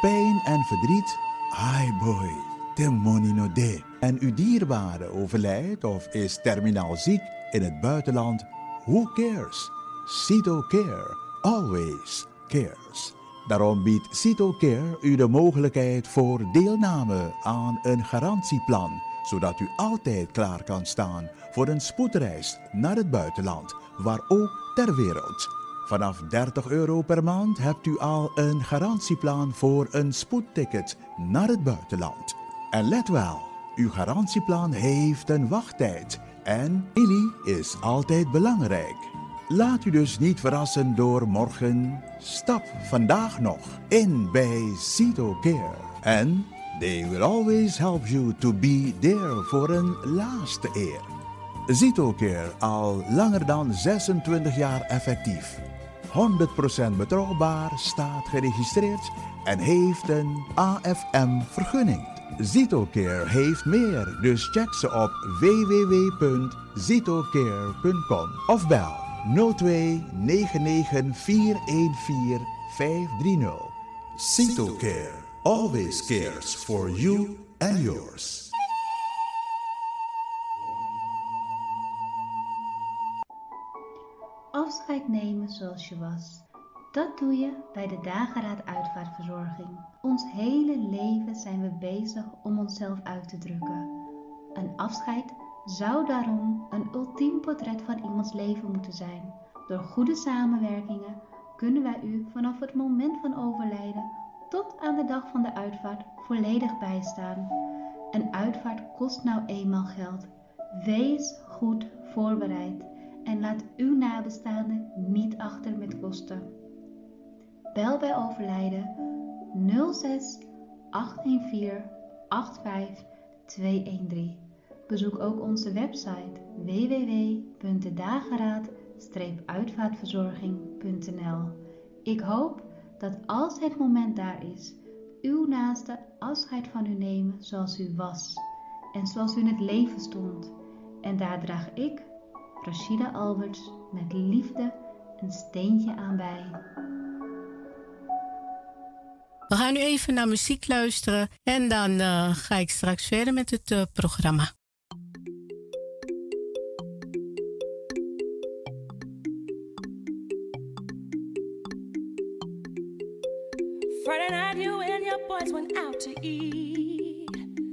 pijn en verdriet? Ai boy, de money no de. En uw dierbare overlijdt of is terminaal ziek in het buitenland? Who cares? CitoCare always cares. Daarom biedt CitoCare u de mogelijkheid voor deelname aan een garantieplan, zodat u altijd klaar kan staan voor een spoedreis naar het buitenland, waar ook ter wereld. Vanaf €30 per maand hebt u al een garantieplan voor een spoedticket naar het buitenland. En let wel, uw garantieplan heeft een wachttijd en familie is altijd belangrijk. Laat u dus niet verrassen door morgen. Stap vandaag nog in bij CitoCare. En they will always help you to be there voor een laatste eer. CitoCare al langer dan 26 jaar effectief. 100% betrouwbaar, staat geregistreerd en heeft een AFM-vergunning. CitoCare heeft meer, dus check ze op www.citocare.com of bel 02 99 414 530. CitoCare always cares for you and yours. Afscheid nemen zoals je was. Dat doe je bij de Dageraad Uitvaartverzorging. Ons hele leven zijn we bezig om onszelf uit te drukken. Een afscheid zou daarom een ultiem portret van iemands leven moeten zijn. Door goede samenwerkingen kunnen wij u vanaf het moment van overlijden tot aan de dag van de uitvaart volledig bijstaan. Een uitvaart kost nou eenmaal geld. Wees goed voorbereid en laat uw nabestaanden niet achter met kosten. Bel bij overlijden 06 814 85 213. Bezoek ook onze website www.dageraad-uitvaartverzorging.nl. Ik hoop dat als het moment daar is, uw naaste afscheid van u nemen zoals u was en zoals u in het leven stond. En daar draag ik, Rashida Alberts, met liefde een steentje aan bij. We gaan nu even naar muziek luisteren en dan ga ik straks verder met het programma. Friday night you and your boys went out to eat.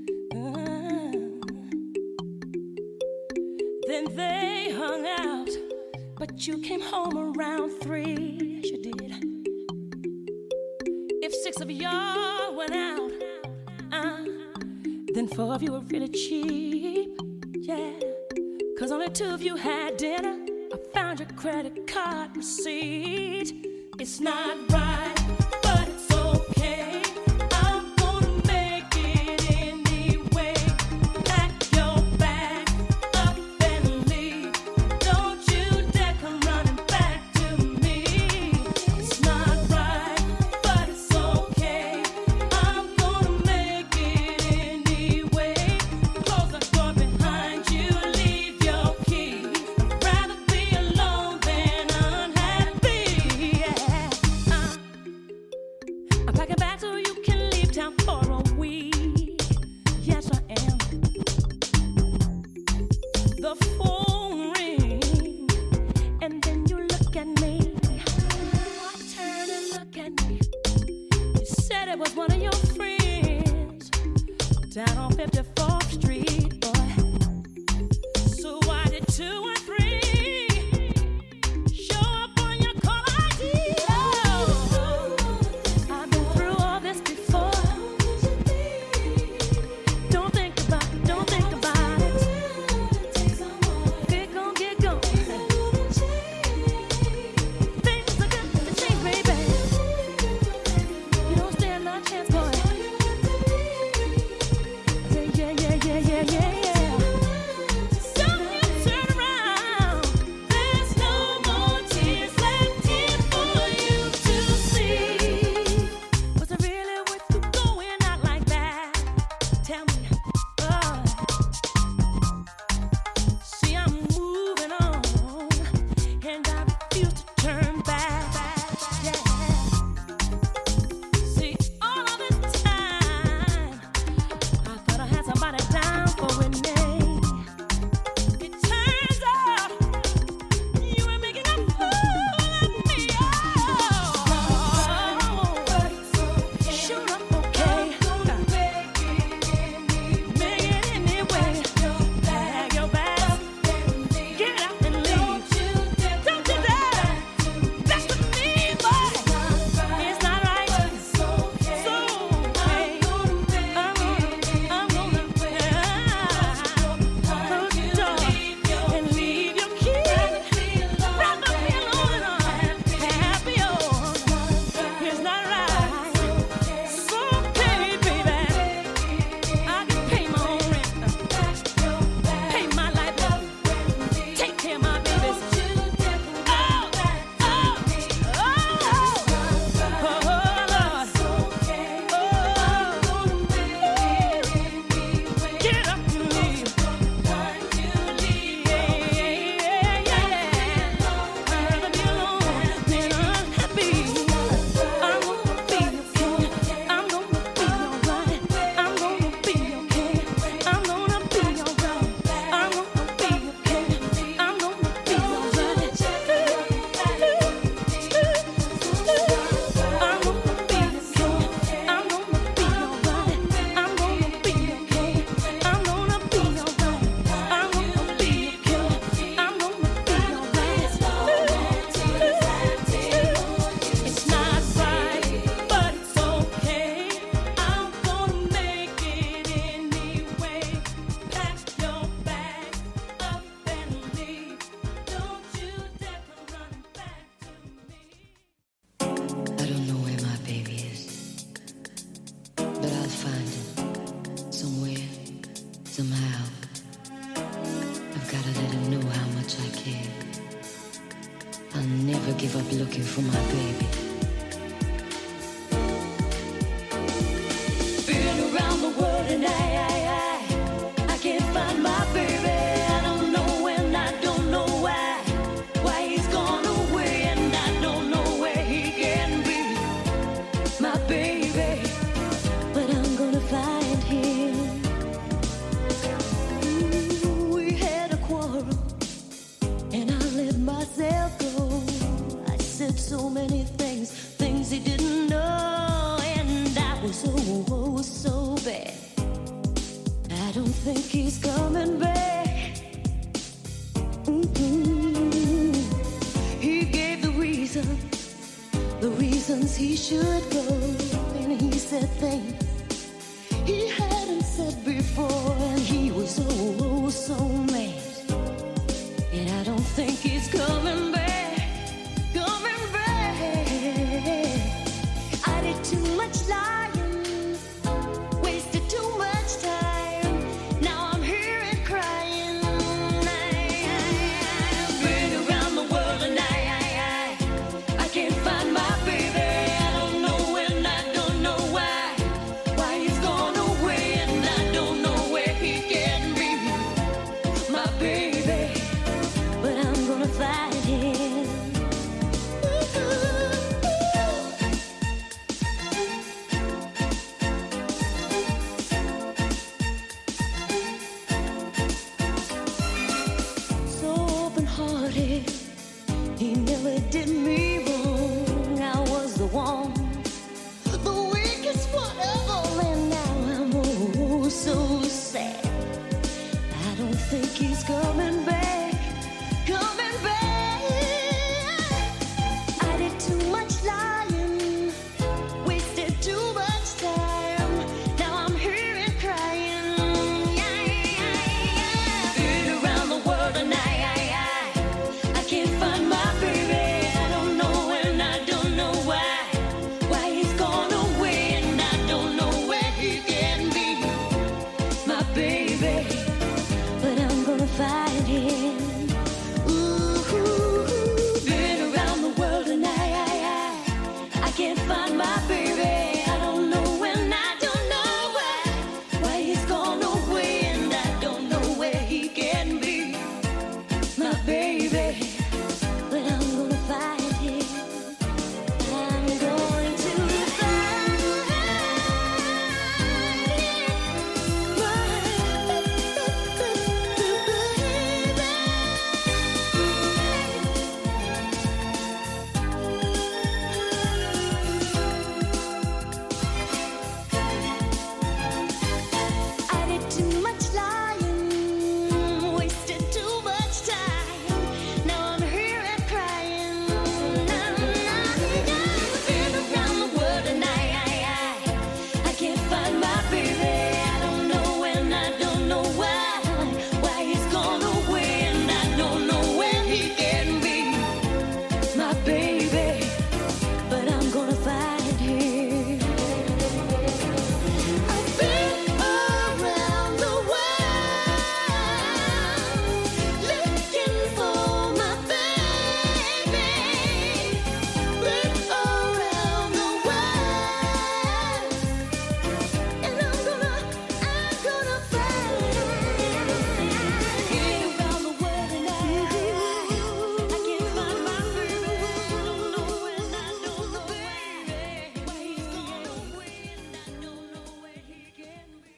Then they hung out, but you came home around 3. Yes, you did. If 6 of y'all went out, then 4 of you were really cheap. Yeah, 'cause only 2 of you had dinner. I found your credit card receipt. It's not right. Yeah. he should go, and he said things he hadn't said before, and he was oh so mad. And I don't think he's coming back, coming back. I did too much lying, wasted too much time. Now I'm here and crying. I've been around the world and I can't find my baby. I don't know when, I don't know why he's gone away, and I don't know where he can be, my baby. But I'm gonna find him. So open-hearted, he never did me wrong. I was the one, the weakest one of all, and now I'm oh so sad. I don't think he's coming back, coming back. I did too much lying, wasted too much time. Now I'm here and crying. Been around the world and I can't find my baby. I don't know and I don't know why he's gone away, and I don't know where he can be, my baby. But I'm gonna find him. Ooh, been around the world and I can't find my baby. I don't know and I don't know why he's gone away, and I don't know where he can be, my baby. But I'm gonna find him. I'm going to find I did too much lying, wasted too much time. Now I'm here and crying. Been around the world and I can't find my baby. I don't know and I don't know why he's gone away, and I don't know where he can be, my baby. But I'm gonna find him. I've been around the world looking for my baby. Been around the world, and I'm gonna find him. Been around the world and I can't find my baby. I don't know and I don't know why he's gone away, and I don't know where he can be.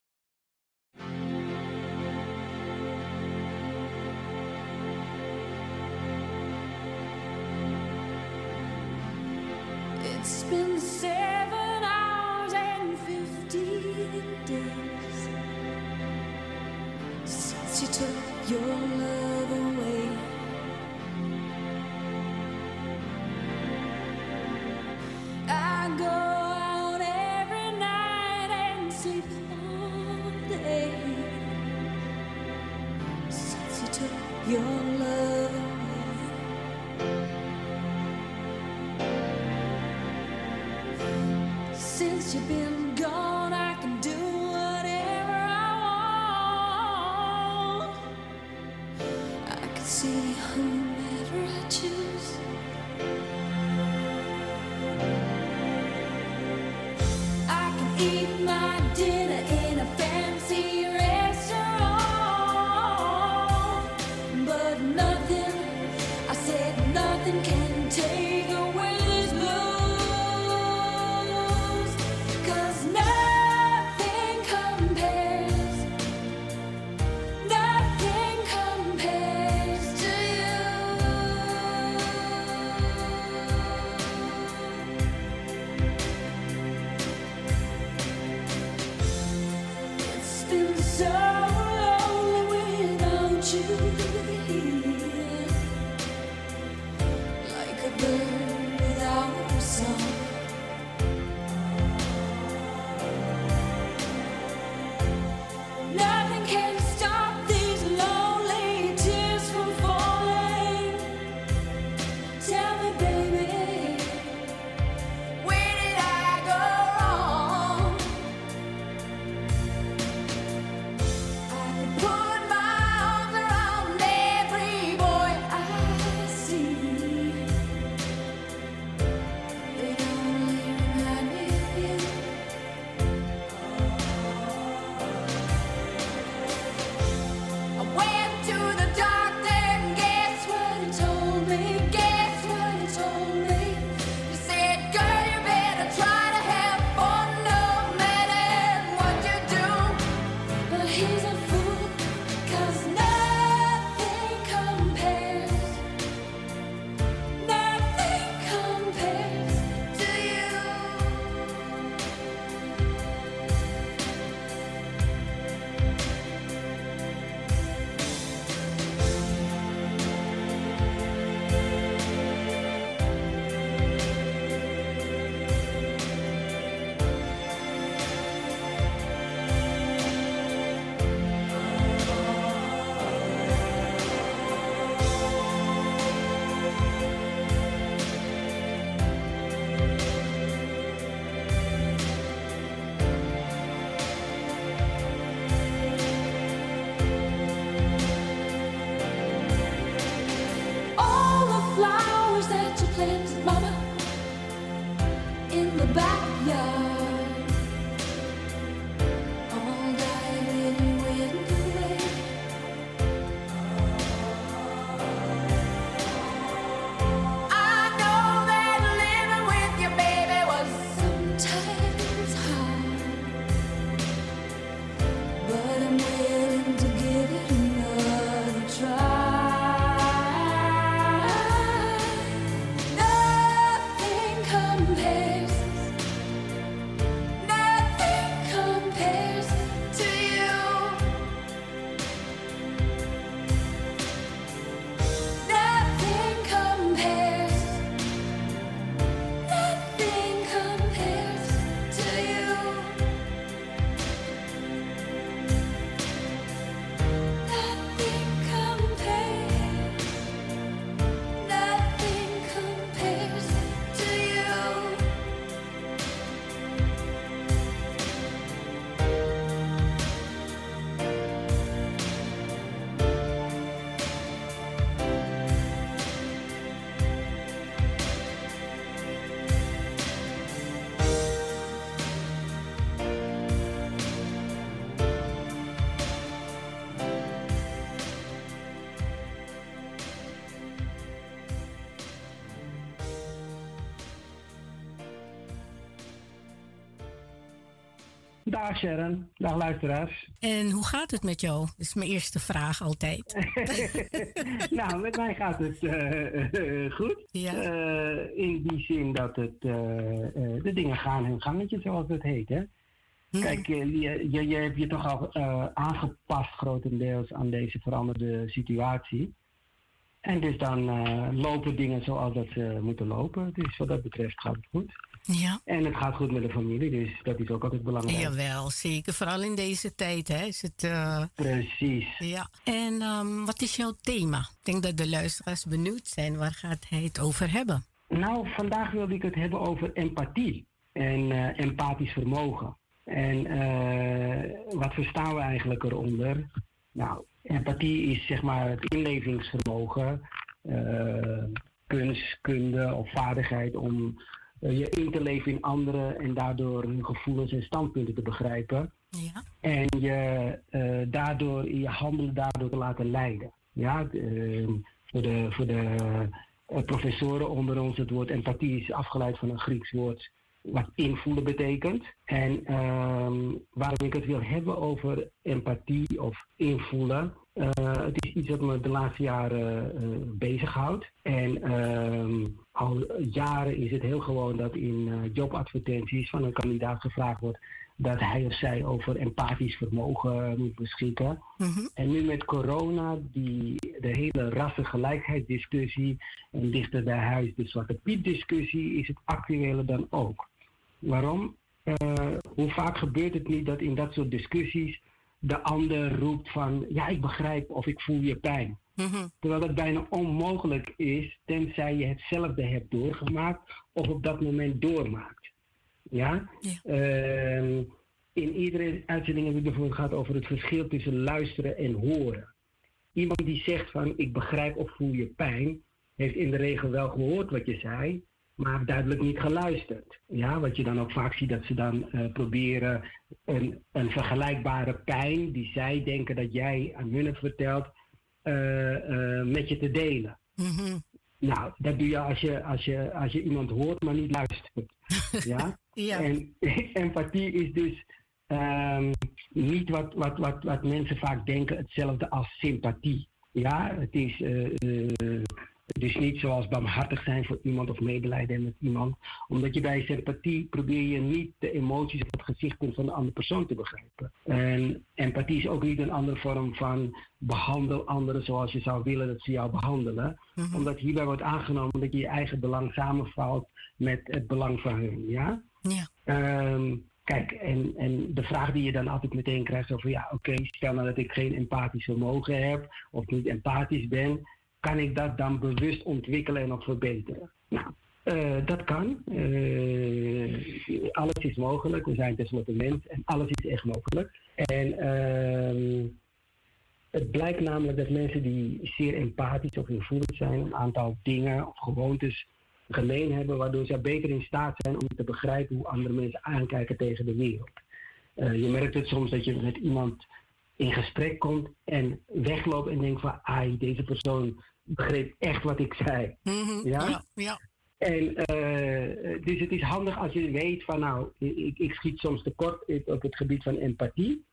It's been 7 hours and 15 days since you took your love away. I go out every night and sleep all day since you took your love away. Since you've been gone, I can do whatever I want. I can see whomever I choose. I can eat my dinner in a fancy restaurant, but nothing, I said nothing can take away this blues. 'Cause now backyard. All died and went away. I know that living with your baby was sometimes hard, but I'm willing to give it another try. Nothing compares, nothing compares to you. Nothing compares, nothing compares to you. Nothing compares, nothing compares to you. Dag Sharon, dag luisteraars. En hoe gaat het met jou? Dat is mijn eerste vraag altijd. Nou, met mij gaat het goed. Ja. In die zin dat het, de dingen gaan hun gangetje, zoals het heet. Hè? Kijk, je hebt je toch al aangepast grotendeels aan deze veranderde situatie. En dus dan lopen dingen zoals dat ze moeten lopen. Dus wat dat betreft gaat het goed. Ja. En het gaat goed met de familie, dus dat is ook altijd belangrijk. Jawel, zeker. Vooral in deze tijd, hè, is het... Precies. Ja. En wat is jouw thema? Ik denk dat de luisteraars benieuwd zijn. Waar gaat hij het over hebben? Nou, vandaag wilde ik het hebben over empathie en empathisch vermogen. En wat verstaan we eigenlijk eronder? Nou, empathie is zeg maar het inlevingsvermogen, kunst, kunde of vaardigheid om je in te leven in anderen en daardoor hun gevoelens en standpunten te begrijpen. Ja. En je daardoor je handelen daardoor te laten leiden. Ja, voor de professoren onder ons, het woord empathie is afgeleid van een Grieks woord wat invoelen betekent. En waarom ik het wil hebben over empathie of invoelen, het is iets wat me de laatste jaren bezighoudt. En al jaren is het heel gewoon dat in jobadvertenties van een kandidaat gevraagd wordt dat hij of zij over empathisch vermogen moet beschikken. Mm-hmm. En nu met corona, de hele rassengelijkheidsdiscussie en dichter bij huis de Zwarte Piet discussie, is het actueler dan ook. Waarom? Hoe vaak gebeurt het niet dat in dat soort discussies de ander roept van ja, ik begrijp of ik voel je pijn. Mm-hmm. Terwijl dat bijna onmogelijk is, tenzij je hetzelfde hebt doorgemaakt of op dat moment doormaakt. Ja? Yeah. In iedere uitzending heb ik bijvoorbeeld gehad over het verschil tussen luisteren en horen. Iemand die zegt van ik begrijp of voel je pijn, heeft in de regel wel gehoord wat je zei, maar duidelijk niet geluisterd. Ja, wat je dan ook vaak ziet, dat ze dan proberen een vergelijkbare pijn die zij denken dat jij aan hun hebt verteld, met je te delen. Mm-hmm. Nou, dat doe je als je iemand hoort, maar niet luistert. Ja? Ja. En empathie is dus niet wat mensen vaak denken hetzelfde als sympathie. Ja, het is dus niet zoals barmhartig zijn voor iemand of medelijden met iemand. Omdat je bij sympathie probeer je niet de emoties of het gezichtspunt van de andere persoon te begrijpen. En empathie is ook niet een andere vorm van behandel anderen zoals je zou willen dat ze jou behandelen. Mm-hmm. Omdat hierbij wordt aangenomen dat je je eigen belang samenvalt met het belang van hun. Ja? Ja. Kijk, en de vraag die je dan altijd meteen krijgt is over ja, oké, stel nou dat ik geen empathisch vermogen heb of niet empathisch ben, kan ik dat dan bewust ontwikkelen en nog verbeteren? Nou, dat kan. Alles is mogelijk. We zijn tenslotte mens en alles is echt mogelijk. En het blijkt namelijk dat mensen die zeer empathisch of invoelend zijn, een aantal dingen of gewoontes gemeen hebben, waardoor zij beter in staat zijn om te begrijpen hoe andere mensen aankijken tegen de wereld. Je merkt het soms dat je met iemand in gesprek komt en wegloopt en denkt van, ai, deze persoon begreep echt wat ik zei. Ja? Ja. En dus het is handig als je weet van, nou, ik schiet soms tekort op het gebied van empathie.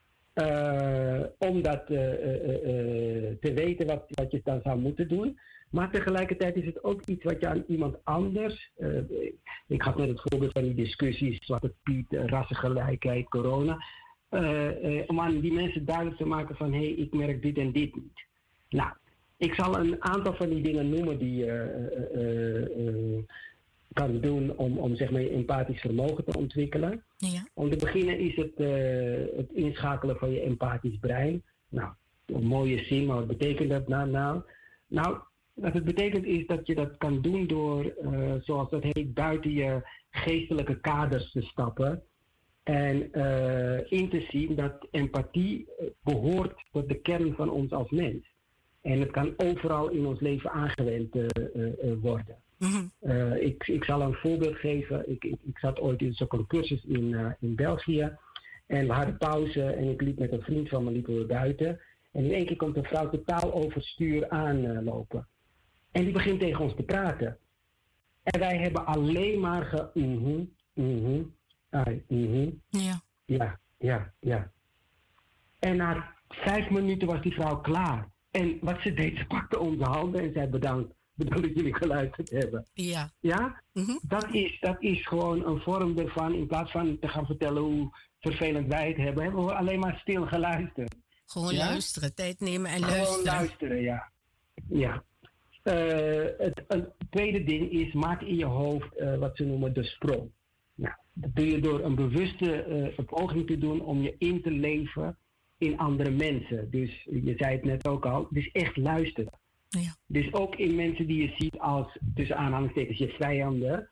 Om dat te weten wat je dan zou moeten doen. Maar tegelijkertijd is het ook iets wat je aan iemand anders... ik had net het voorbeeld van die discussies, Zwarte Piet, rassengelijkheid, corona. Om aan die mensen duidelijk te maken van, hé, ik merk dit en dit niet. Nou, ik zal een aantal van die dingen noemen die je kan doen om zeg maar je empathisch vermogen te ontwikkelen. Ja. Om te beginnen is het inschakelen van je empathisch brein. Nou, een mooie zin, maar wat betekent dat nou? Nou, wat het betekent is dat je dat kan doen door, zoals dat heet, buiten je geestelijke kaders te stappen. En in te zien dat empathie behoort tot de kern van ons als mens. En het kan overal in ons leven aangewend worden. Ik zal een voorbeeld geven. Ik zat ooit in zo'n cursus in België. En we hadden pauze en ik liep met een vriend van me liepen we buiten. En in één keer komt een vrouw totaal overstuur aanlopen. En die begint tegen ons te praten. En wij hebben alleen maar Ja. En na 5 minuten was die vrouw klaar. En wat ze deed, ze pakte onze handen en zei bedankt dat jullie geluisterd hebben. Ja. Ja? Dat is gewoon een vorm ervan. In plaats van te gaan vertellen hoe vervelend wij het hebben, hebben we alleen maar stil geluisterd. Gewoon luisteren, tijd nemen en gewoon luisteren. Luisteren, ja. Het tweede ding is, maak in je hoofd wat ze noemen de sprong. Nou, dat doe je door een bewuste poging te doen om je in te leven in andere mensen. Dus je zei het net ook al, dus echt luisteren. Ja. Dus ook in mensen die je ziet als, tussen aanhalingstekens, je vijanden,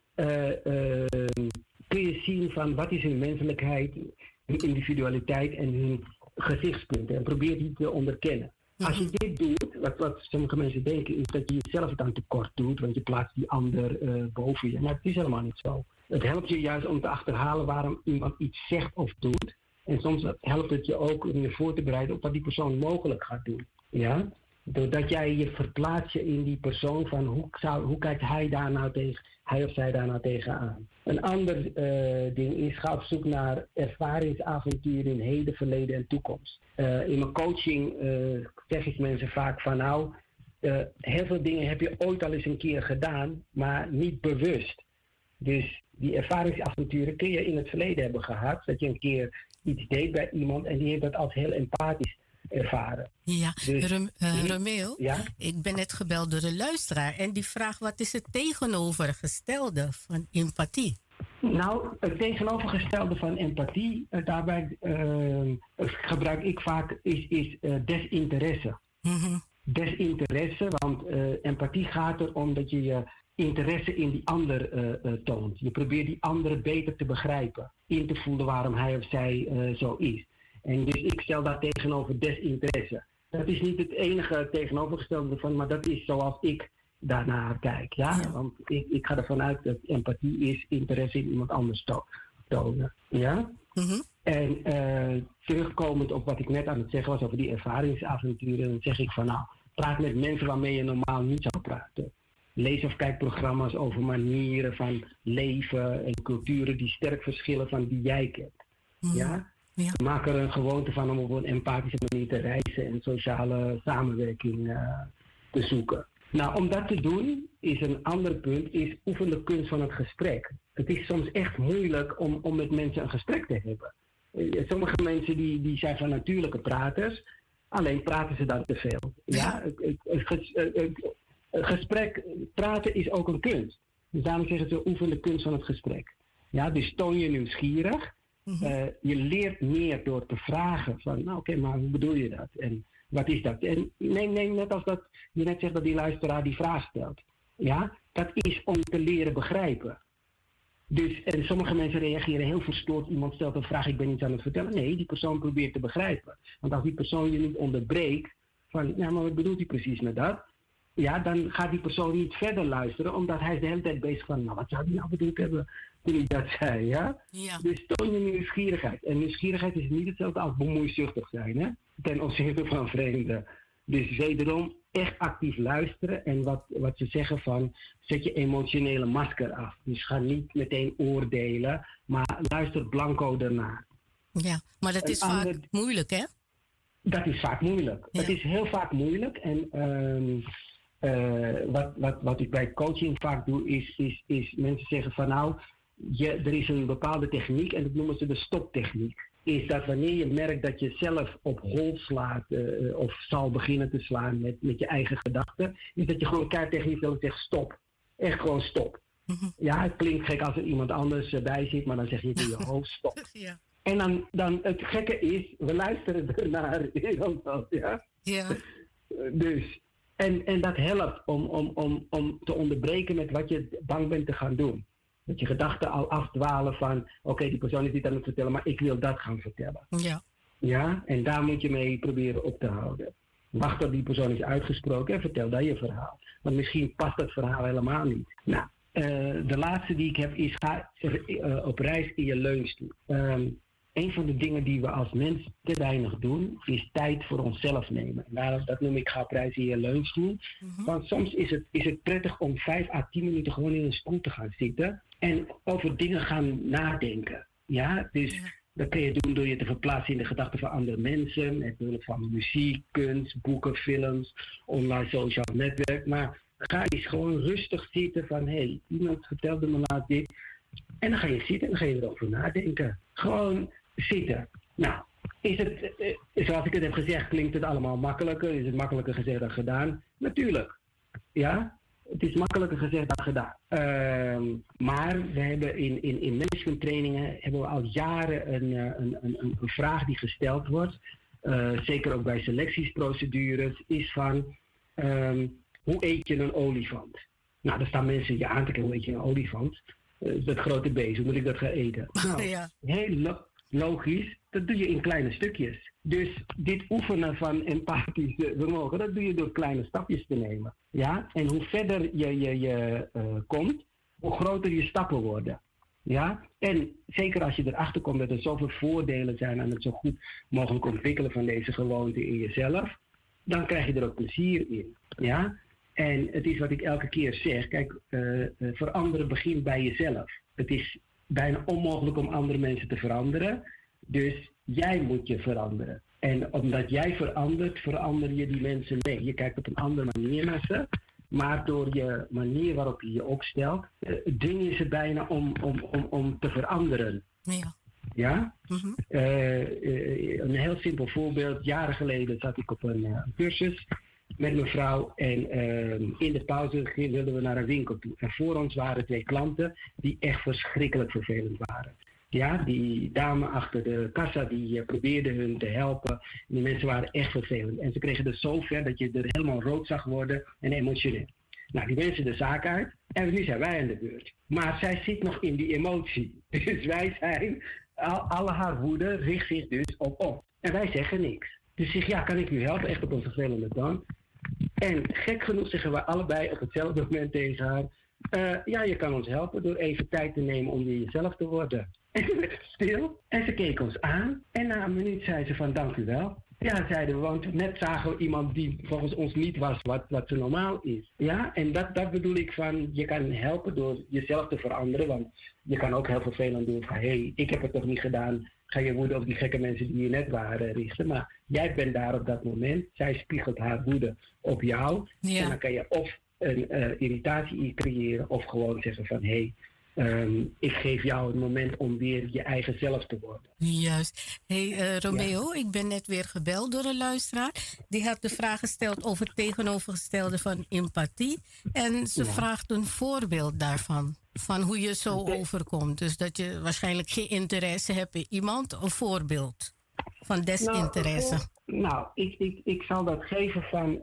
kun je zien van wat is hun menselijkheid, hun individualiteit en hun gezichtspunten. En probeer die te onderkennen. Als je dit doet, wat sommige mensen denken, is dat je jezelf het aan tekort doet, want je plaatst die ander boven je. Maar het is helemaal niet zo. Het helpt je juist om te achterhalen waarom iemand iets zegt of doet. En soms helpt het je ook om je voor te bereiden op wat die persoon mogelijk gaat doen. Ja? Doordat jij je verplaatst je in die persoon van hoe kijkt hij of zij daar nou tegenaan. Een ander ding is, ga op zoek naar ervaringsavonturen in heden, verleden en toekomst. In mijn coaching zeg ik mensen vaak van heel veel dingen heb je ooit al eens een keer gedaan, maar niet bewust. Dus die ervaringsavonturen kun je in het verleden hebben gehad, dat je een keer iets deed bij iemand en die heeft dat als heel empathisch ervaren. Ja, dus, Romeo, ik ben net gebeld door een luisteraar en die vraagt wat is het tegenovergestelde van empathie? Nou, het tegenovergestelde van empathie, daarbij gebruik ik vaak, is desinteresse. Desinteresse, want empathie gaat erom dat je je interesse in die ander toont. Je probeert die ander beter te begrijpen, in te voelen waarom hij of zij zo is. En dus ik stel daar tegenover desinteresse. Dat is niet het enige tegenovergestelde ervan, maar dat is zoals ik daarnaar kijk. Ja? Want ik ga ervan uit dat empathie is interesse in iemand anders tonen. Ja? En terugkomend op wat ik net aan het zeggen was over die ervaringsavonturen, dan zeg ik van praat met mensen waarmee je normaal niet zou praten. Lees of kijk programma's over manieren van leven en culturen die sterk verschillen van die jij kent. Ja? Ja. Maak er een gewoonte van om op een empathische manier te reizen en sociale samenwerking te zoeken. Nou, om dat te doen is een ander punt, is oefen de kunst van het gesprek. Het is soms echt moeilijk om met mensen een gesprek te hebben. Sommige mensen die zijn van natuurlijke praters, alleen praten ze dan te veel. Ja? Gesprek, praten is ook een kunst. Dus daarom zeggen ze oefen de kunst van het gesprek. Ja, dus toon je nieuwsgierig. Je leert meer door te vragen van, oké, maar hoe bedoel je dat? En wat is dat? En nee, net als dat je net zegt dat die luisteraar die vraag stelt. Ja, dat is om te leren begrijpen. Dus, en sommige mensen reageren heel verstoord. Iemand stelt een vraag, ik ben iets aan het vertellen. Nee, die persoon probeert te begrijpen. Want als die persoon je niet onderbreekt, van, maar wat bedoelt hij precies met dat? ja, dan gaat die persoon niet verder luisteren, omdat hij is de hele tijd bezig van, nou, wat zou die nou bedoeld hebben toen hij dat zei, ja? Ja. Dus toon je nieuwsgierigheid. En nieuwsgierigheid is niet hetzelfde als bemoeizuchtig zijn, hè? Ten opzichte van vreemden. Dus wederom echt actief luisteren en wat ze zeggen van, zet je emotionele masker af. Dus ga niet meteen oordelen, maar luister blanco ernaar. Ja, maar dat is vaak moeilijk, hè? Dat is vaak moeilijk. Ja. Het is heel vaak moeilijk. En wat ik bij coaching vaak doe, is mensen zeggen van nou, er is een bepaalde techniek en dat noemen ze de stoptechniek. Is dat wanneer je merkt dat je zelf op hol slaat of zal beginnen te slaan met je eigen gedachten, is dat je gewoon keihard tegen jezelf zegt stop. Echt gewoon stop. Mhm. Ja, het klinkt gek als er iemand anders bij zit, maar dan zeg je het in je hoofd stop. Ja. En dan het gekke is, we luisteren ernaar. Ja? Ja. Dus, en dat helpt om te onderbreken met wat je bang bent te gaan doen. Dat je gedachten al afdwalen van, oké, die persoon is dit aan het vertellen, maar ik wil dat gaan vertellen. Ja. Ja, en daar moet je mee proberen op te houden. Wacht tot die persoon is uitgesproken en vertel dan je verhaal. Want misschien past dat verhaal helemaal niet. Nou, de laatste die ik heb is, ga op reis in je leunstoel. Een van de dingen die we als mens te weinig doen, is tijd voor onszelf nemen. En dat noem ik ga op reis in je leunstoel. Mhm. Want soms is het prettig om 5 à 10 minuten gewoon in een stoel te gaan zitten en over dingen gaan nadenken. Ja, dus Ja. dat kun je doen door je te verplaatsen in de gedachten van andere mensen, met behulp van muziek, kunst, boeken, films, online sociaal netwerk. Maar ga eens gewoon rustig zitten van, hé, iemand vertelde me laat dit. En dan ga je zitten en dan ga je erover nadenken. Gewoon zitten. Nou, is het, zoals ik het heb gezegd, klinkt het allemaal makkelijker? Is het makkelijker gezegd dan gedaan? Natuurlijk. Ja, het is makkelijker gezegd dan gedaan. Maar we hebben in managementtrainingen hebben we al jaren een vraag die gesteld wordt. Zeker ook bij selectiesprocedures, is van hoe eet je een olifant? Nou, daar staan mensen je aan te kijken, hoe eet je een olifant? Dat grote beest, hoe moet ik dat gaan eten? Nou, Ja. heel logisch, dat doe je in kleine stukjes. Dus dit oefenen van empathisch vermogen, dat doe je door kleine stapjes te nemen. Ja? En hoe verder je komt, hoe groter je stappen worden. Ja? En zeker als je erachter komt dat er zoveel voordelen zijn aan het zo goed mogelijk ontwikkelen van deze gewoonte in jezelf, dan krijg je er ook plezier in. Ja? En het is wat ik elke keer zeg, kijk, veranderen begint bij jezelf. Het is bijna onmogelijk om andere mensen te veranderen, dus jij moet je veranderen. En omdat jij verandert, verander je die mensen mee. Je kijkt op een andere manier naar ze, maar door je manier waarop je je opstelt, dwing je ze bijna om te veranderen. Ja. Ja? Mhm. Een heel simpel voorbeeld. Jaren geleden zat ik op een cursus met mijn vrouw en in de pauze wilden we naar een winkel toe. En voor ons waren 2 klanten die echt verschrikkelijk vervelend waren. Ja, die dame achter de kassa die probeerde hun te helpen. En die mensen waren echt vervelend. En ze kregen het zo ver dat je er helemaal rood zag worden en emotioneel. Nou, die mensen de zaak uit en nu zijn wij aan de beurt. Maar zij zit nog in die emotie. Dus wij zijn, alle haar woede richt zich dus op ons. En wij zeggen niks. Dus zeg, ja, kan ik u helpen? Echt op een vervelende toon. En gek genoeg zeggen we allebei op hetzelfde moment tegen haar, ja, je kan ons helpen door even tijd te nemen om weer jezelf te worden. En toen werd het stil en ze keek ons aan en na een minuut zei ze van dank u wel. Ja, zeiden we, want net zagen we iemand die volgens ons niet was wat ze normaal is. Ja, en dat bedoel ik van, je kan helpen door jezelf te veranderen, want je kan ook heel vervelend doen van, hé, ik heb het toch niet gedaan, ga je woede op die gekke mensen die hier net waren richten. Maar jij bent daar op dat moment, zij spiegelt haar woede op jou. Ja. En dan kan je of een irritatie creëren of gewoon zeggen van, hé, ik geef jou het moment om weer je eigen zelf te worden. Juist. Hey Romeo, ik ben net weer gebeld door een luisteraar. Die had de vraag gesteld over het tegenovergestelde van empathie. En ze vraagt een voorbeeld daarvan. Van hoe je zo overkomt. Dus dat je waarschijnlijk geen interesse hebt in iemand. Een voorbeeld van desinteresse. Nou, ik zal dat geven van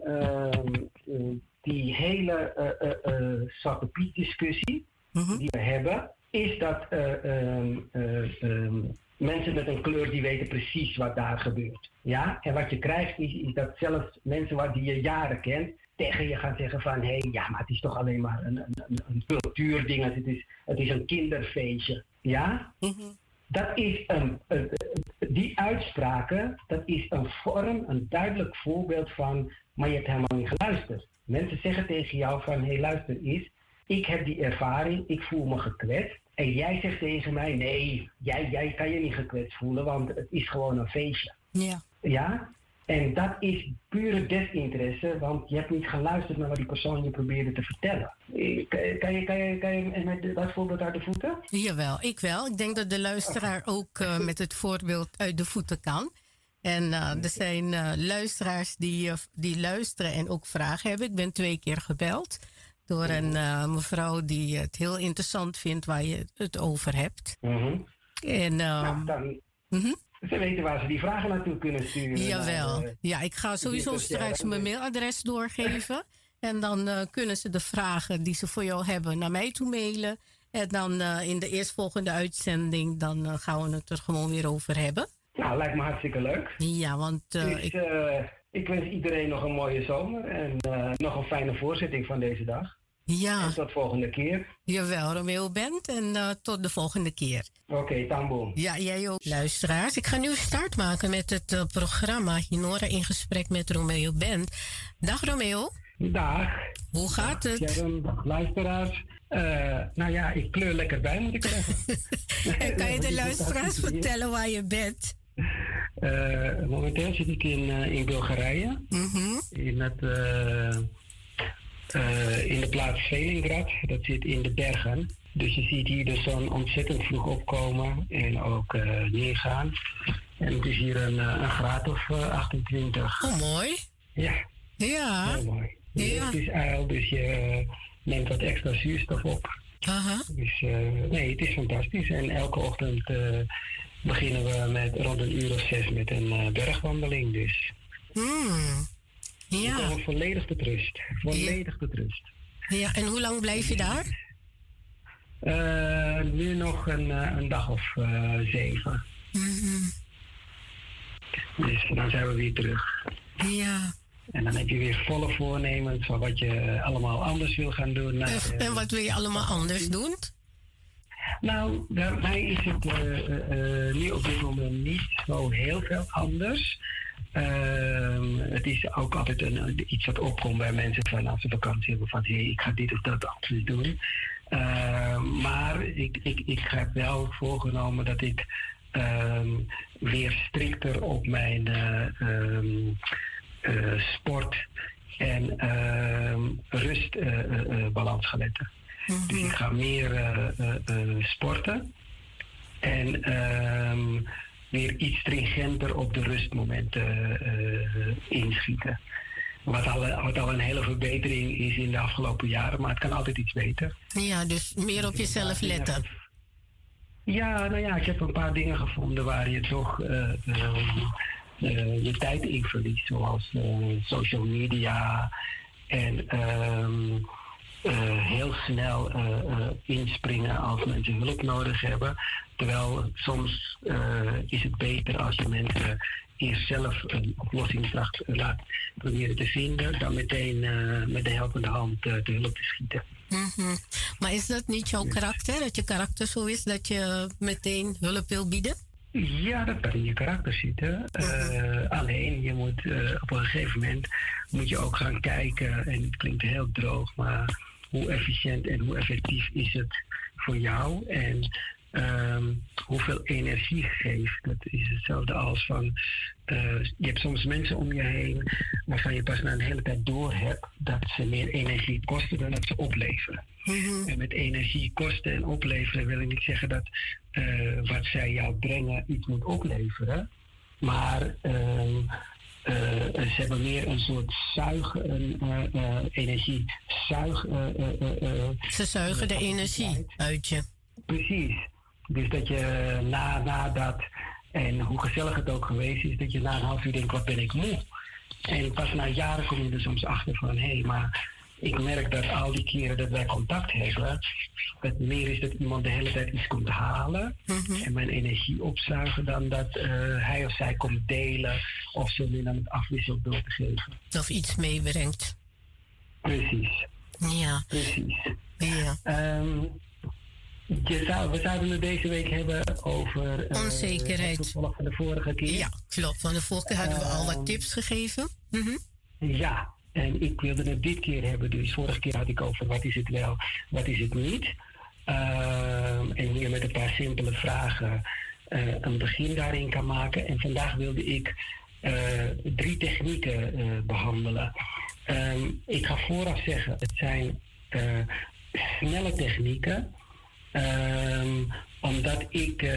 die hele Zwarte Piet discussie die we hebben. Is dat mensen met een kleur die weten precies wat daar gebeurt. Ja? En wat je krijgt is dat zelfs mensen die je jaren kent tegen je gaan zeggen van ja, maar het is toch alleen maar een cultuurding, het is een kinderfeestje. Ja? Dat is die uitspraken, dat is een vorm, een duidelijk voorbeeld van, maar je hebt helemaal niet geluisterd. Mensen zeggen tegen jou van, luister eens, ik heb die ervaring, ik voel me gekwetst. En jij zegt tegen mij, nee, jij kan je niet gekwetst voelen, want het is gewoon een feestje. Ja. Ja? En dat is pure desinteresse, want je hebt niet geluisterd naar wat die persoon je probeerde te vertellen. Kan je met dat voorbeeld uit de voeten? Jawel, ik wel. Ik denk dat de luisteraar ook met het voorbeeld uit de voeten kan. En er zijn luisteraars die luisteren en ook vragen hebben. Ik ben 2 keer gebeld door een mevrouw die het heel interessant vindt waar je het over hebt. En ze weten waar ze die vragen naartoe kunnen sturen. Jawel. Ja, ik ga sowieso straks mijn mailadres doorgeven. En dan kunnen ze de vragen die ze voor jou hebben naar mij toe mailen. En dan in de eerstvolgende uitzending dan gaan we het er gewoon weer over hebben. Nou, lijkt me hartstikke leuk. Ja, want ik wens iedereen nog een mooie zomer en nog een fijne voorzitting van deze dag. Ja. En tot volgende keer. Jawel, Romeo Bent en tot de volgende keer. Oké, tamboom. Ja, jij ook. Luisteraars, ik ga nu start maken met het programma Hinora in gesprek met Romeo Bent. Dag Romeo. Dag. Hoe gaat het? Sharon, dag luisteraars. Nou ja, ik kleur lekker bij, moet ik zeggen. En kan je de luisteraars vertellen waar je bent? Momenteel zit ik in Bulgarije. In de plaats Velingrad. Dat zit in de bergen. Dus je ziet hier de zon ontzettend vroeg opkomen en ook neergaan. En het is hier een graad of 28. Oh, mooi. Ja. Ja. Heel mooi. Ja. Het is uil, dus je neemt wat extra zuurstof op. Dus nee, het is fantastisch. En elke ochtend beginnen we met rond 1:06 met een bergwandeling. Dus we komen volledig tot rust. Volledig tot rust. Ja, en hoe lang blijf je daar? Nu nog een dag of 7. Dus dan zijn we weer terug. Ja. En dan heb je weer volle voornemens van wat je allemaal anders wil gaan doen. En wat wil je allemaal anders doen? Nou, bij mij is het nu op dit moment niet zo heel veel anders. Het is ook altijd iets wat opkomt bij mensen van als ze vakantie hebben van ik ga dit of dat anders doen. Maar ik heb wel voorgenomen dat ik weer strikter op mijn sport en rustbalans ga letten. Dus ik ga meer sporten en weer iets stringenter op de rustmomenten inschieten. Wat al een hele verbetering is in de afgelopen jaren, maar het kan altijd iets beter. Ja, dus meer op jezelf letten. Ja, nou ja, ik heb een paar dingen gevonden waar je toch je tijd in verliest, zoals social media en heel snel inspringen als mensen hulp nodig hebben. Terwijl soms is het beter als je mensen eerst zelf een oplossing laat proberen te vinden, dan meteen met de helpende hand te hulp te schieten. Maar is dat niet jouw karakter? Dat je karakter zo is dat je meteen hulp wil bieden? Ja, dat kan in je karakter zitten. Alleen, je moet op een gegeven moment moet je ook gaan kijken, en het klinkt heel droog, maar hoe efficiënt en hoe effectief is het voor jou? En hoeveel energie geeft. Dat is hetzelfde als van, je hebt soms mensen om je heen waarvan je pas na een hele tijd door hebt dat ze meer energie kosten dan dat ze opleveren. En met energie kosten en opleveren wil ik niet zeggen dat wat zij jou brengen iets moet opleveren, maar ze hebben meer een soort ze zuigen de energie uit je. Precies. Dus dat je na dat, en hoe gezellig het ook geweest is, dat je na een half uur denkt, wat ben ik moe? En pas na jaren kom je er soms achter van, maar ik merk dat al die keren dat wij contact hebben, het meer is dat iemand de hele tijd iets komt halen en mijn energie opzuigen dan dat hij of zij komt delen of ze willen het afwisselen door te geven. Of iets meebrengt. Precies. Ja. Precies. Ja. We zouden het deze week hebben over onzekerheid. Het vervolg van de vorige keer. Ja, klopt. Van de vorige keer hadden we al wat tips gegeven. Ja, en ik wilde het dit keer hebben. Dus vorige keer had ik over wat is het wel, wat is het niet. En hoe je met een paar simpele vragen een begin daarin kan maken. En vandaag wilde ik 3 technieken behandelen. Ik ga vooraf zeggen, het zijn snelle technieken. Omdat ik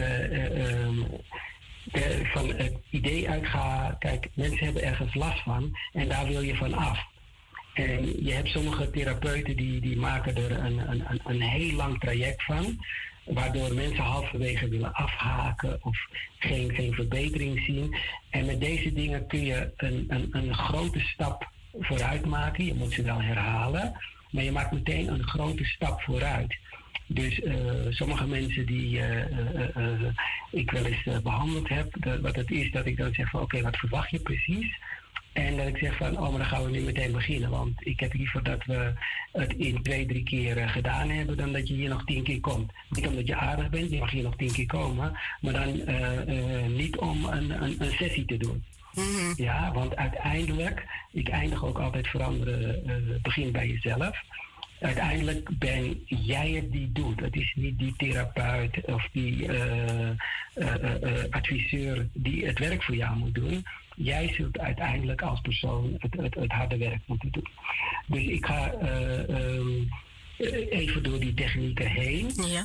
van het idee uitga, kijk, mensen hebben ergens last van en daar wil je van af. En je hebt sommige therapeuten die maken er een heel lang traject van, waardoor mensen halverwege willen afhaken of geen verbetering zien. En met deze dingen kun je een grote stap vooruit maken. Je moet ze wel herhalen, maar je maakt meteen een grote stap vooruit. Dus sommige mensen die ik wel eens behandeld heb, wat het is dat ik dan zeg van oké, wat verwacht je precies? En dat ik zeg van maar dan gaan we nu meteen beginnen. Want ik heb liever dat we het in 2-3 keer gedaan hebben dan dat je hier nog 10 keer komt. Niet omdat je aardig bent, je mag hier nog 10 keer komen, maar dan niet om een sessie te doen. Ja, want uiteindelijk, ik eindig ook altijd veranderen, begin bij jezelf. Uiteindelijk ben jij het die doet. Het is niet die therapeut of die adviseur die het werk voor jou moet doen. Jij zult uiteindelijk als persoon het harde werk moeten doen. Dus ik ga even door die technieken heen. Ja.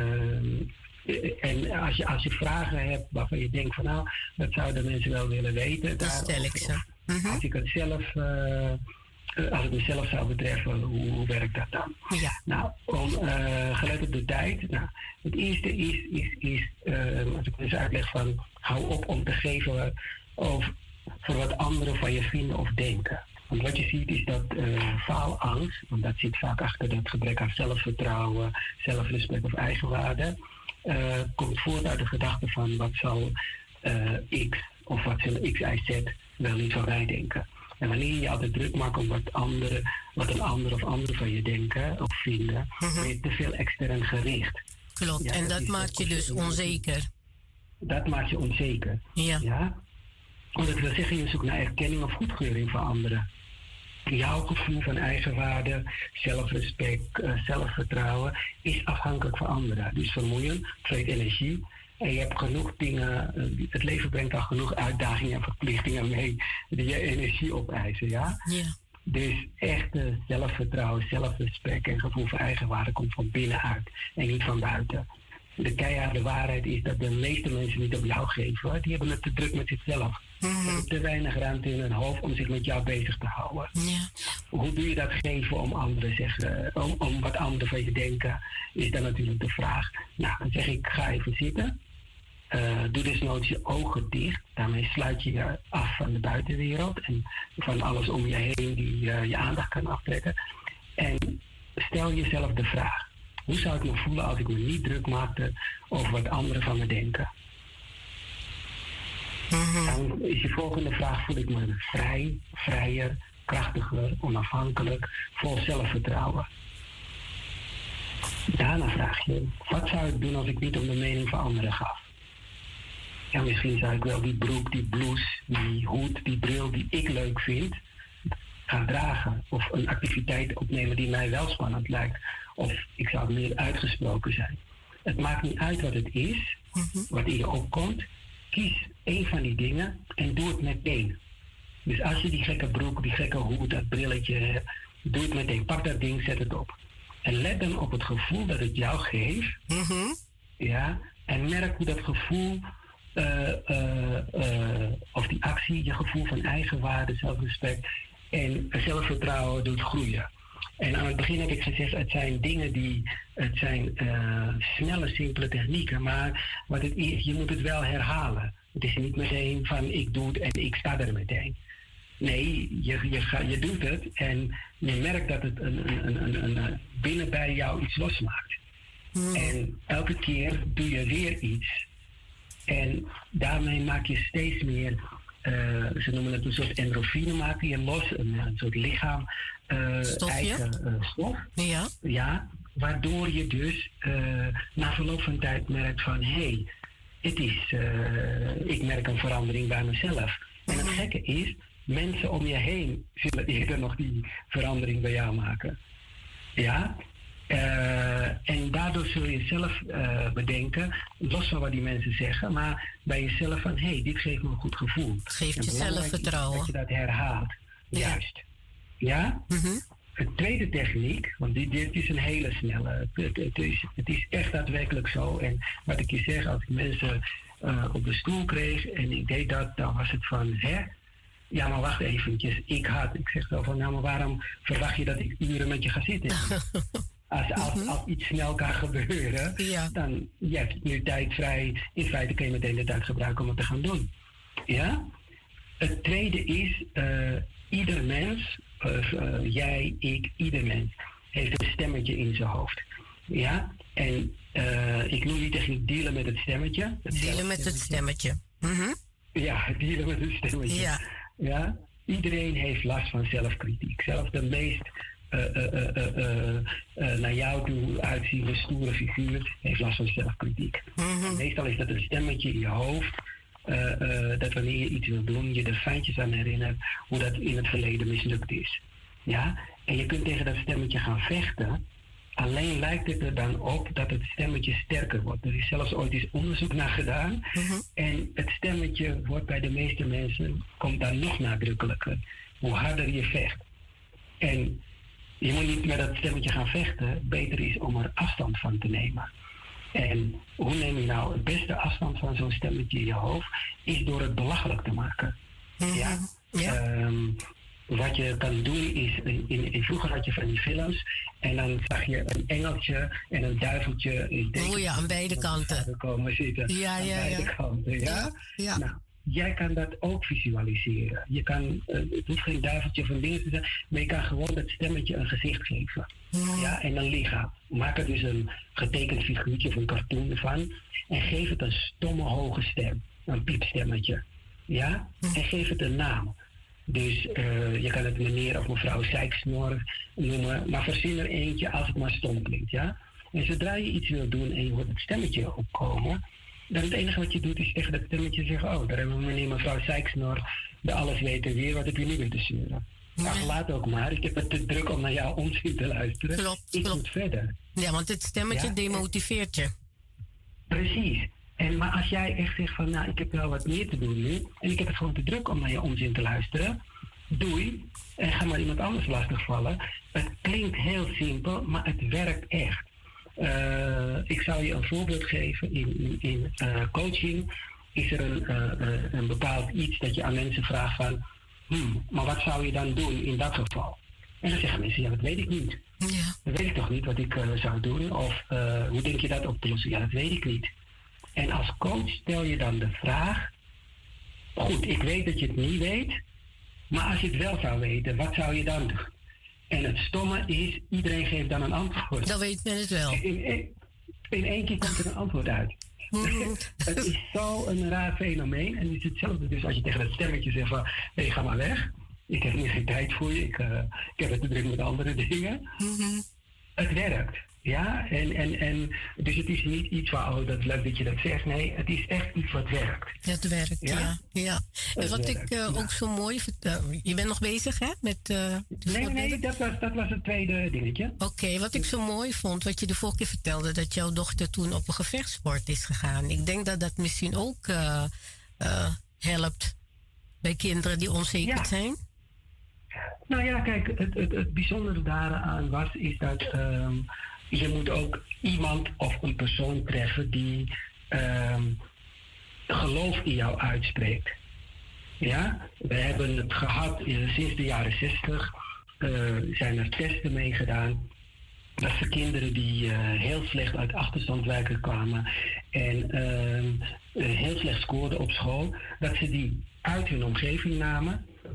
En als je vragen hebt waarvan je denkt van nou, dat zouden mensen wel willen weten. Dan stel ik ze. Als ik het zelf... als het mezelf zou betreffen, hoe werkt dat dan? Ja. Nou, gelet op de tijd. Nou, het eerste is als ik dus uitleg van hou op om te geven over wat anderen van je vinden of denken. Want wat je ziet is dat faalangst, want dat zit vaak achter dat gebrek aan zelfvertrouwen, zelfrespect of eigenwaarde, komt voort uit de gedachte van wat zal X of wat zal X, Y, Z wel niet van mij denken. En wanneer je je altijd druk maakt om wat een ander of anderen van je denken of vinden, ben je te veel extern gericht. Klopt, ja, en dat maakt je dus onzeker. Dat maakt je onzeker. Ja? Want dat wil zeggen, je zoekt naar erkenning of goedkeuring van anderen. Jouw gevoel van eigenwaarde, zelfrespect, zelfvertrouwen is afhankelijk van anderen. Dus vermoeiend, vreet energie. En je hebt genoeg dingen, het leven brengt al genoeg uitdagingen en verplichtingen mee die je energie opeisen, ja? Ja. Dus echte zelfvertrouwen, zelfrespect en gevoel van eigenwaarde komt van binnenuit en niet van buiten. De keiharde waarheid is dat de meeste mensen niet op jou geven, die hebben het te druk met zichzelf. Ze hebben te weinig ruimte in hun hoofd om zich met jou bezig te houden. Ja. Hoe doe je dat geven om anderen zeggen, om wat anderen van je denken, is dan natuurlijk de vraag. Nou, dan zeg ik, ga even zitten. Doe desnoods je ogen dicht. Daarmee sluit je je af van de buitenwereld en van alles om je heen die je aandacht kan aftrekken. En stel jezelf de vraag. Hoe zou ik me voelen als ik me niet druk maakte over wat anderen van me denken? Dan is je volgende vraag, voel ik me vrij, vrijer, krachtiger, onafhankelijk, vol zelfvertrouwen? Daarna vraag je, wat zou ik doen als ik niet om de mening van anderen gaf? Ja, misschien zou ik wel die broek, die blouse, die hoed, die bril die ik leuk vind, gaan dragen. Of een activiteit opnemen die mij wel spannend lijkt. Of ik zou meer uitgesproken zijn. Het maakt niet uit wat het is, wat in je opkomt. Kies één van die dingen en doe het meteen. Dus als je die gekke broek, die gekke hoed, dat brilletje hebt, doe het meteen. Pak dat ding, zet het op. En let dan op het gevoel dat het jou geeft. Ja, en merk hoe dat gevoel, of die actie, je gevoel van eigenwaarde, zelfrespect en zelfvertrouwen doet groeien. En aan het begin heb ik gezegd, het zijn dingen het zijn snelle, simpele technieken, maar wat het is, je moet het wel herhalen. Het is niet meteen van ik doe het en ik sta er meteen. Nee, je doet het en je merkt dat het binnen bij jou iets losmaakt. En elke keer doe je weer iets. En daarmee maak je steeds meer, ze noemen het een soort endorfine, maken je los, een soort lichaam eigen stof. Ja. Ja, waardoor je dus na verloop van tijd merkt van hé, ik merk een verandering bij mezelf. En het gekke is, mensen om je heen zullen eerder nog die verandering bij jou maken. Ja? En daardoor zul je zelf bedenken, los van wat die mensen zeggen, maar bij jezelf van hé, dit geeft me een goed gevoel. Geeft je zelfvertrouwen. Dat je dat herhaalt. Ja. Juist. Ja? De tweede techniek, want dit is een hele snelle. Het is echt daadwerkelijk zo. En wat ik je zeg, als ik mensen op de stoel kreeg en ik deed dat, dan was het van, ja, maar wacht eventjes. Ik zeg zo van, nou, maar waarom verwacht je dat ik uren met je ga zitten? Als iets snel kan gebeuren, dan je hebt nu tijd vrij. In feite kun je meteen de tijd gebruiken om het te gaan doen. Ja? Het tweede is, ieder mens, jij, ik, ieder mens, heeft een stemmetje in zijn hoofd. Ja? En ik noem die techniek dealen met het stemmetje. Dealen met het stemmetje. Ja, dealen met het stemmetje. Ja. Ja? Iedereen heeft last van zelfkritiek. Zelfs de meest naar jou toe uitziende stoere figuur heeft last van zelfkritiek. Meestal is dat een stemmetje in je hoofd. Dat wanneer je iets wil doen, je er fijntjes aan herinnert hoe dat in het verleden mislukt is. Ja? En je kunt tegen dat stemmetje gaan vechten. Alleen lijkt het er dan op dat het stemmetje sterker wordt. Er is zelfs ooit eens onderzoek naar gedaan. En het stemmetje wordt bij de meeste mensen, komt dan nog nadrukkelijker. Hoe harder je vecht. En je moet niet met dat stemmetje gaan vechten. Beter is om er afstand van te nemen. En hoe neem je nou het beste afstand van zo'n stemmetje in je hoofd? Is door het belachelijk te maken. Ja? Wat je kan doen is, vroeger had je van die films en dan zag je een engeltje en een duiveltje aan beide kanten komen zitten. Aan beide kanten, ja? Nou, jij kan dat ook visualiseren. Je kan, het hoeft geen duiveltje van dingen te zijn, maar je kan gewoon dat stemmetje een gezicht geven. Ja, en een lichaam. Maak er dus een getekend figuurtje of een cartoon van en geef het een stomme hoge stem. Een piepstemmetje. Ja? En geef het een naam. Dus je kan het meneer of mevrouw Zeiksnor noemen, maar verzin er eentje als het maar stom klinkt. Ja? En zodra je iets wil doen en je hoort het stemmetje opkomen, dan het enige wat je doet is tegen dat stemmetje zeggen, oh, daar hebben we meneer mevrouw Zeiksnor, de alles weten weer, wat heb je nu weer te zeuren? Nou, laat ook maar. Ik heb het te druk om naar jouw onzin te luisteren. Ik moet verder. Ja, want het stemmetje demotiveert je. Precies. Maar als jij echt zegt van, nou, ik heb wel wat meer te doen nu en ik heb het gewoon te druk om naar je onzin te luisteren, doei en ga maar iemand anders lastigvallen. Het klinkt heel simpel, maar het werkt echt. Ik zou je een voorbeeld geven. In coaching is er een bepaald iets dat je aan mensen vraagt van, maar wat zou je dan doen in dat geval? En dan zeggen mensen, ja, dat weet ik niet. Ja. Dat weet ik toch niet wat ik zou doen? Of hoe denk je dat op te lossen? Ja, dat weet ik niet. En als coach stel je dan de vraag, goed, ik weet dat je het niet weet, maar als je het wel zou weten, wat zou je dan doen? En het stomme is, iedereen geeft dan een antwoord. Dan weet men het wel. In één keer komt er een antwoord uit. Het is zo een raar fenomeen. En het is hetzelfde dus als je tegen dat stemmetje zegt van, hé, ga maar weg. Ik heb nu geen tijd voor je. Ik heb het te druk met andere dingen. Het werkt. Ja, en dus het is niet iets van, oh, dat is leuk dat je dat zegt. Nee, het is echt iets wat werkt. Het werkt, ja. En wat ik ook zo mooi vind, je bent nog bezig, hè? Met, nee, dat was het tweede dingetje. Oké, wat ik zo mooi vond, wat je de vorige keer vertelde, dat jouw dochter toen op een gevechtssport is gegaan. Ik denk dat dat misschien ook helpt bij kinderen die onzeker zijn. Nou ja, kijk, het bijzondere daaraan is dat je moet ook iemand of een persoon treffen die geloof in jou uitspreekt. Ja, we hebben het gehad sinds de jaren 60. Zijn er testen mee gedaan. Dat voor kinderen die heel slecht uit achterstandswijken kwamen en heel slecht scoorden op school, dat ze die uit hun omgeving namen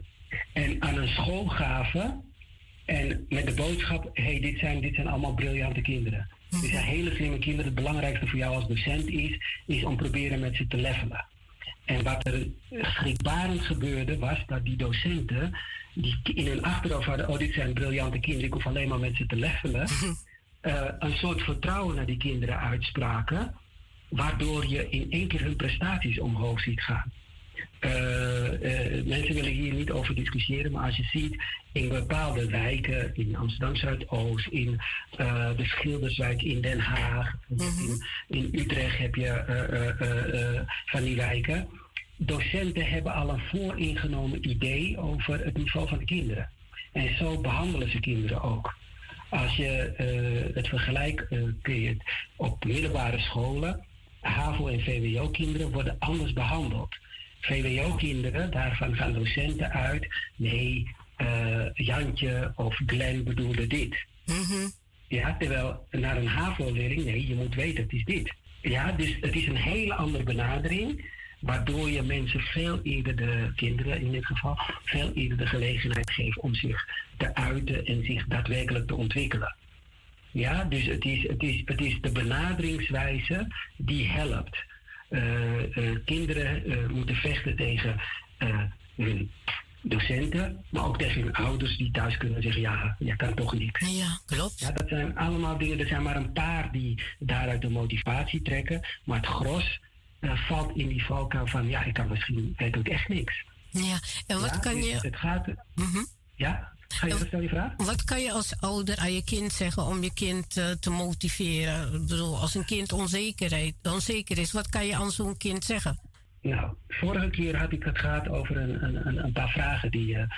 En aan een school gaven. En met de boodschap, hey, dit zijn allemaal briljante kinderen. Dit zijn hele slimme kinderen. Het belangrijkste voor jou als docent is om proberen met ze te levelen. En wat er schrikbarend gebeurde, was dat die docenten, die in hun achterhoofd hadden, dit zijn briljante kinderen, ik hoef alleen maar met ze te levelen, een soort vertrouwen naar die kinderen uitspraken, waardoor je in één keer hun prestaties omhoog ziet gaan. Mensen willen hier niet over discussiëren, maar als je ziet in bepaalde wijken, in Amsterdam Zuidoost, in de Schilderswijk in Den Haag, in Utrecht heb je van die wijken. Docenten hebben al een vooringenomen idee over het niveau van de kinderen. En zo behandelen ze kinderen ook. Als je het vergelijkt, kun je het op middelbare scholen, HAVO- en VWO-kinderen worden anders behandeld. VWO-kinderen, daarvan gaan docenten uit, nee, Jantje of Glenn bedoelde dit. Ja, terwijl naar een HAVO-leerling, nee, je moet weten, het is dit. Ja, dus het is een hele andere benadering, waardoor je mensen veel eerder, de kinderen in dit geval, veel eerder de gelegenheid geeft om zich te uiten en zich daadwerkelijk te ontwikkelen. Ja, dus het is de benaderingswijze die helpt. Kinderen moeten vechten tegen hun docenten, maar ook tegen hun ouders die thuis kunnen zeggen, ja, jij kan toch niks. Ja, klopt. Ja, dat zijn allemaal dingen, er zijn maar een paar die daaruit de motivatie trekken, maar het gros valt in die valkuil van, ja, ik kan misschien werkelijk echt niks. Ja, en wat kan dus je... Het gaat... Ja? Stel je vraag? Wat kan je als ouder aan je kind zeggen om je kind te motiveren? Ik bedoel, als een kind onzeker is, wat kan je aan zo'n kind zeggen? Nou, vorige keer had ik het gehad over een paar vragen die je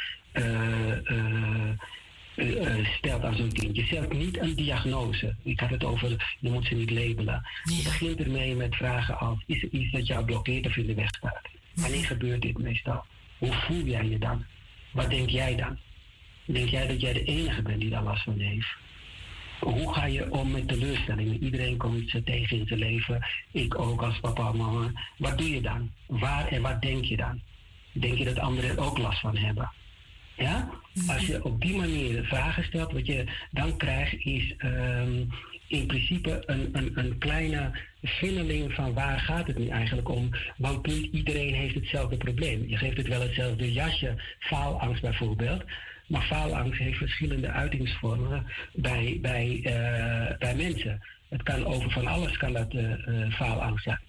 stelt aan zo'n kind. Je stelt niet een diagnose. Ik had het over, je moet ze niet labelen. Je begint ermee met vragen als, is er iets dat jou blokkeert of in de weg staat? Wanneer gebeurt dit meestal? Hoe voel jij je dan? Wat denk jij dan? Denk jij dat jij de enige bent die daar last van heeft? Hoe ga je om met teleurstellingen? Iedereen komt iets tegen in zijn leven. Ik ook als papa en mama. Wat doe je dan? Waar en wat denk je dan? Denk je dat anderen er ook last van hebben? Ja? Als je op die manier vragen stelt, wat je dan krijgt is in principe een kleine vindeling van waar gaat het nu eigenlijk om. Want niet iedereen heeft hetzelfde probleem. Je geeft het wel hetzelfde jasje, faalangst bijvoorbeeld. Maar faalangst heeft verschillende uitingsvormen bij mensen. Het kan over van alles kan dat faalangst zijn.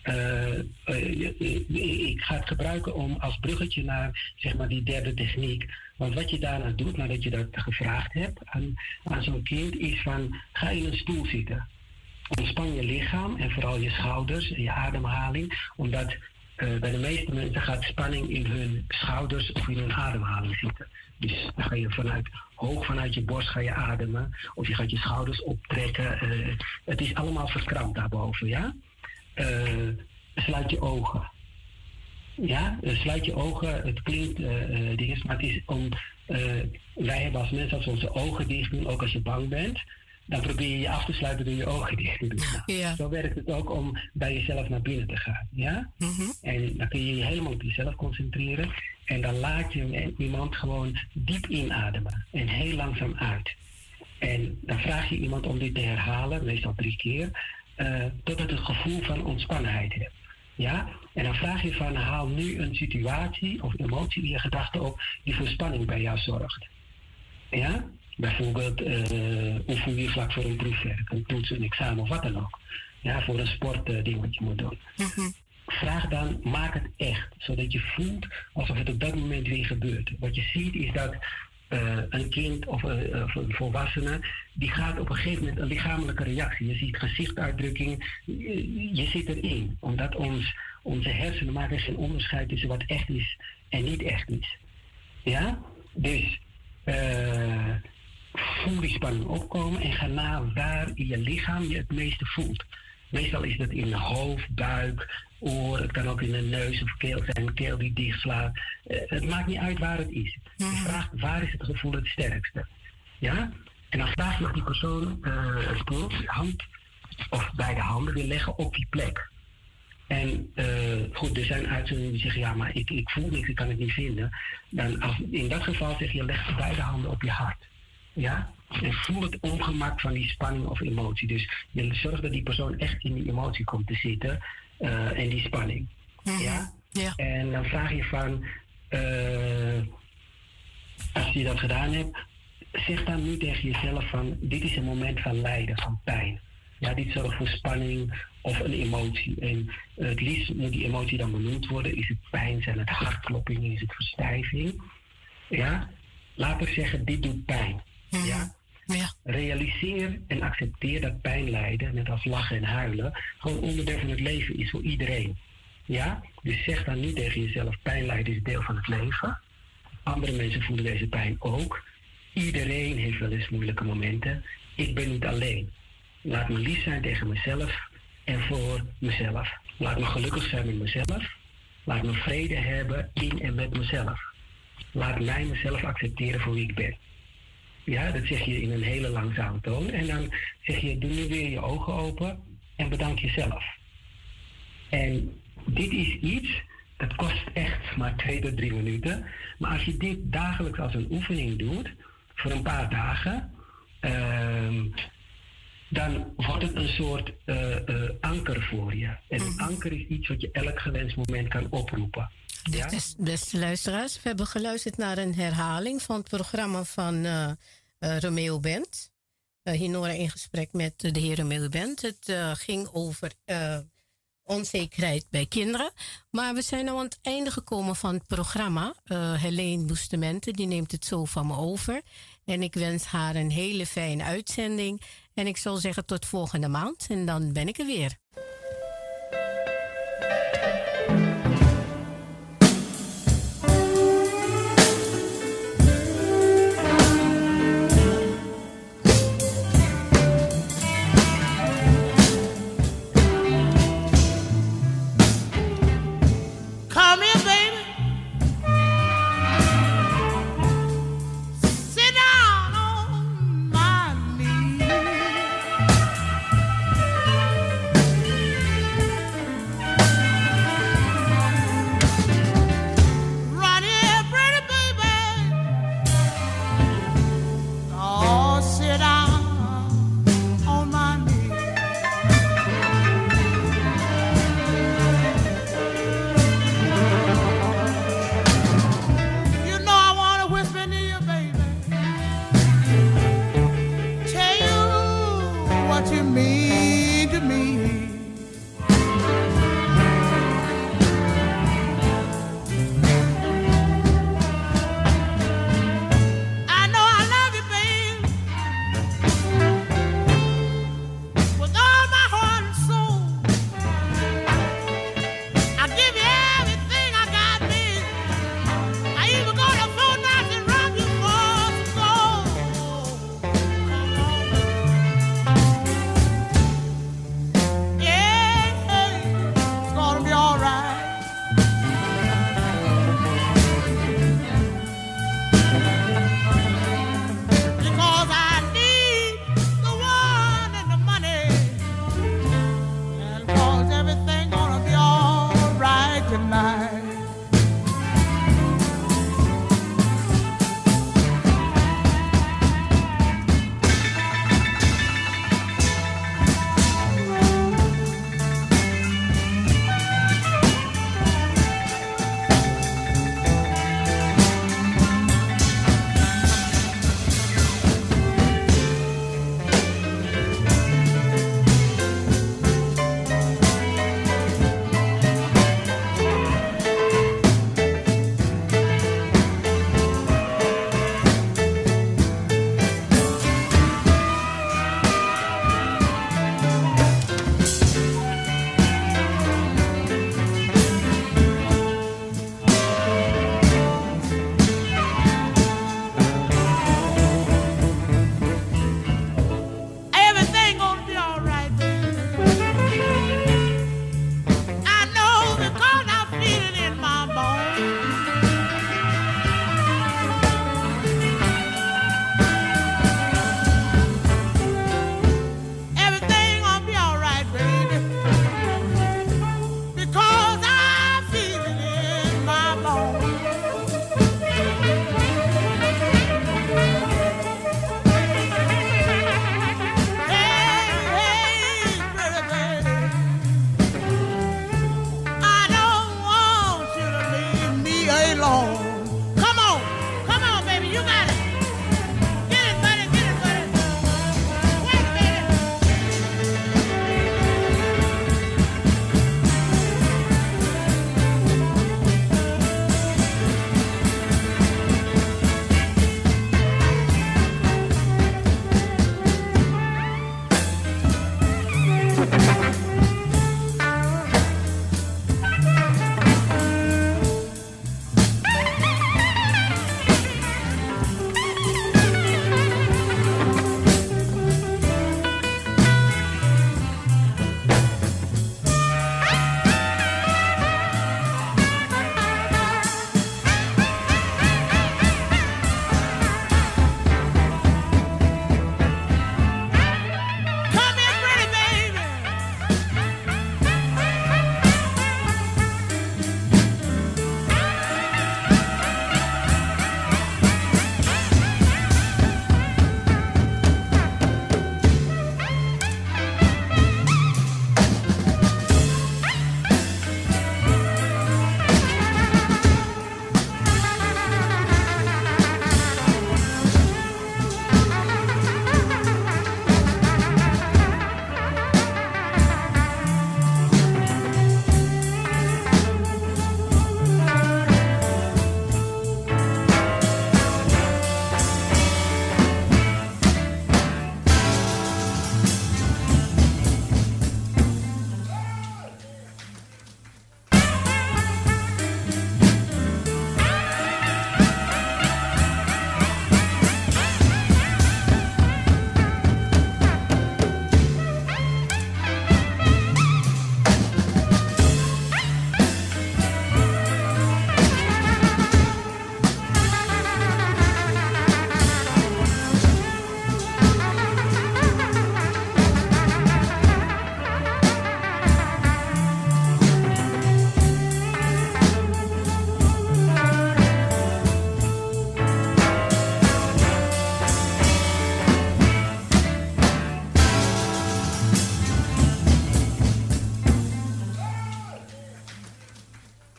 Ik ga het gebruiken om als bruggetje naar zeg maar die derde techniek. Want wat je daarna doet, nadat je dat gevraagd hebt aan zo'n kind, is van ga in een stoel zitten. Ontspan je lichaam en vooral je schouders en je ademhaling. Omdat bij de meeste mensen gaat spanning in hun schouders of in hun ademhaling zitten. Dus dan ga je hoog vanuit je borst ga je ademen. Of je gaat je schouders optrekken. Het is allemaal verkrampt daarboven, ja? Sluit je ogen. Ja, sluit je ogen. Het klinkt dingen, maar het is om... wij hebben als mensen, als we onze ogen dicht doen, ook als je bang bent, dan probeer je je af te sluiten door je ogen dicht te doen. Ja. Zo werkt het ook om bij jezelf naar binnen te gaan. Ja? En dan kun je je helemaal op jezelf concentreren. En dan laat je iemand gewoon diep inademen. En heel langzaam uit. En dan vraag je iemand om dit te herhalen, meestal 3 keer, totdat het gevoel van ontspannenheid hebt. Ja? En dan vraag je van, haal nu een situatie of emotie in je gedachten op die voor spanning bij jou zorgt. Ja? Bijvoorbeeld, hoe voel je je vlak voor een proefwerk, een toets, een examen of wat dan ook. Ja, voor een sportding wat je moet doen. Vraag dan, maak het echt, zodat je voelt alsof het op dat moment weer gebeurt. Wat je ziet is dat een kind of een volwassene, die gaat op een gegeven moment een lichamelijke reactie. Je ziet gezichtsuitdrukking, je zit erin. Omdat onze hersenen maken geen onderscheid tussen wat echt is en niet echt is. Ja? Dus voel die spanning opkomen en ga na waar in je lichaam je het meeste voelt. Meestal is dat in de hoofd, buik, oor, het kan ook in de neus of keel zijn, keel die dichtslaat. Het maakt niet uit waar het is. Je vraagt waar is het gevoel het sterkste. Ja? En dan vraag je of die persoon hand of beide handen wil leggen op die plek. En goed, er zijn uitzonderingen die zeggen, ja, maar ik voel niks, ik kan het niet vinden. Dan in dat geval zeg je, leg beide handen op je hart. Ja? En voel het ongemak van die spanning of emotie. Dus je zorgt dat die persoon echt in die emotie komt te zitten en die spanning. Ja? Ja. En dan vraag je van, als je dat gedaan hebt, zeg dan nu tegen jezelf van, dit is een moment van lijden, van pijn. Ja, dit zorgt voor spanning of een emotie. En het liefst moet die emotie dan benoemd worden. Is het pijn, zijn het hartkloppingen, is het verstijving? Ja, laten we zeggen, dit doet pijn. Ja? Ja. Realiseer en accepteer dat pijn lijden, net als lachen en huilen, gewoon onderdeel van het leven is voor iedereen. Ja? Dus zeg dan nu tegen jezelf, pijn lijden is deel van het leven. Andere mensen voelen deze pijn ook. Iedereen heeft wel eens moeilijke momenten. Ik ben niet alleen. Laat me lief zijn tegen mezelf en voor mezelf. Laat me gelukkig zijn met mezelf. Laat me vrede hebben in en met mezelf. Laat mij mezelf accepteren voor wie ik ben. Ja, dat zeg je in een hele langzame toon. En dan zeg je, doe nu weer je ogen open en bedank jezelf. En dit is iets, dat kost echt maar 2 tot 3 minuten. Maar als je dit dagelijks als een oefening doet, voor een paar dagen, dan wordt het een soort anker voor je. En een anker is iets wat je elk gewenst moment kan oproepen. Dit is, beste luisteraars, we hebben geluisterd naar een herhaling van het programma van Romeo Bent. Hinora in gesprek met de heer Romeo Bent. Het ging over onzekerheid bij kinderen. Maar we zijn nu aan het einde gekomen van het programma. Helene Boestementen, die neemt het zo van me over. En ik wens haar een hele fijne uitzending. En ik zal zeggen tot volgende maand. En dan ben ik er weer. Come here, baby. Sit down on my knee. Run here, pretty baby. Oh, sit down on my knee. You know I want to whisper in your baby. Tell you what you mean to me. I know I love you, babe, with all my heart and soul. I give you everything I got, babe. I even go to phone nights and rob you for some gold. Yeah, it's gonna be all right. Because I need the one and the money. And cause everything gonna be all right tonight.